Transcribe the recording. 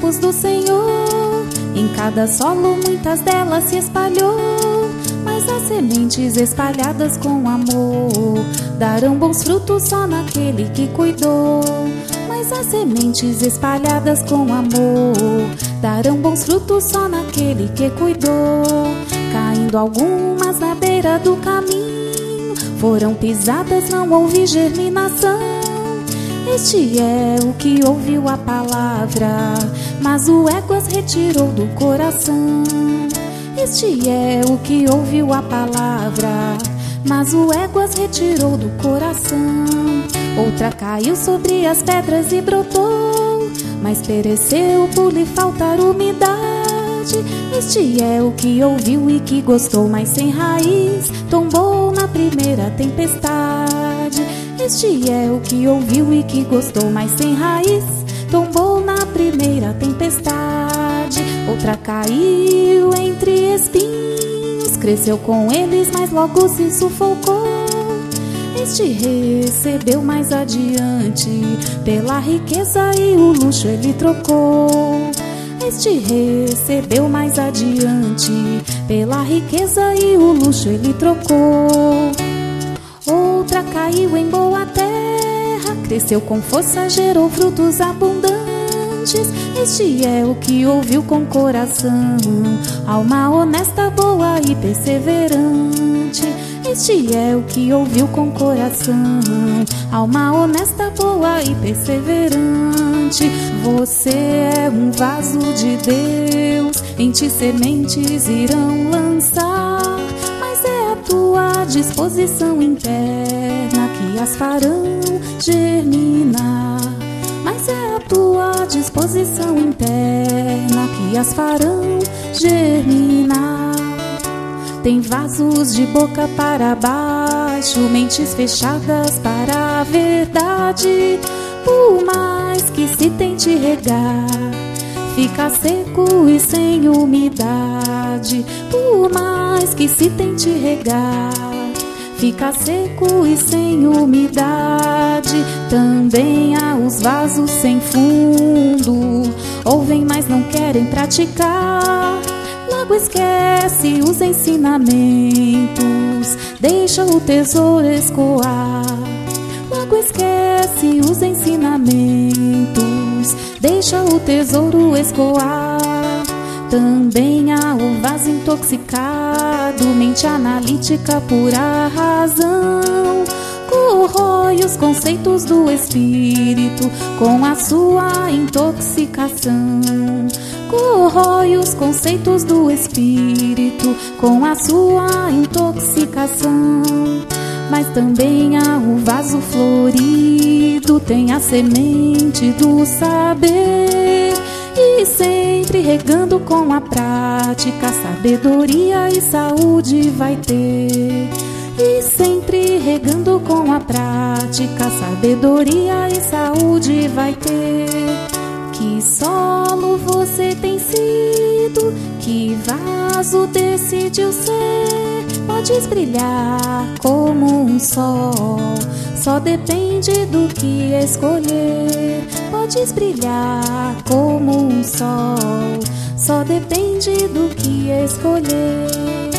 campos do Senhor. Em cada solo muitas delas se espalhou, mas as sementes espalhadas com amor darão bons frutos só naquele que cuidou. Mas as sementes espalhadas com amor darão bons frutos só naquele que cuidou. Caindo algumas na beira do caminho, foram pisadas, não houve germinação. Este é o que ouviu a palavra, mas o ego as retirou do coração. Este é o que ouviu a palavra, mas o ego as retirou do coração. Outra caiu sobre as pedras e brotou, mas pereceu por lhe faltar umidade. Este é o que ouviu e que gostou, mas sem raiz tombou na primeira tempestade. Este é o que ouviu e que gostou, mas sem raiz tombou na primeira tempestade. Outra caiu entre espinhos, cresceu com eles, mas logo se sufocou. Este recebeu mais adiante, pela riqueza e o luxo ele trocou. Este recebeu mais adiante, pela riqueza e o luxo ele trocou. Outra caiu em boa terra, cresceu com força, gerou frutos abundantes. Este é o que ouviu com coração, alma honesta, boa e perseverante. Este é o que ouviu com coração, alma honesta, boa e perseverante. Você é um vaso de Deus, em ti sementes irão lançar, mas é a tua disposição interna que as farão germinar. Mas é a tua disposição interna que as farão germinar. Tem vasos de boca para baixo, mentes fechadas para a verdade. Por mais que se tente regar, fica seco e sem umidade. Por mais que se tente regar, fica seco e sem umidade. Também há os vasos sem fundo, ouvem mas não querem praticar. Logo esquece os ensinamentos, deixa o tesouro escoar. Logo esquece os ensinamentos, deixa o tesouro escoar. Também há o vaso intoxicado, mente analítica, pura razão. Corrói os conceitos do espírito com a sua intoxicação. Corrói os conceitos do espírito com a sua intoxicação. Mas também há o vaso florido, tem a semente do saber, e sempre regando com a prática, sabedoria e saúde vai ter. E sempre regando com a prática, sabedoria e saúde vai ter. Que solo você tem sido, que vaso decidiu ser. Podes brilhar como um sol, só depende do que escolher. Podes brilhar como um sol, só depende do que escolher.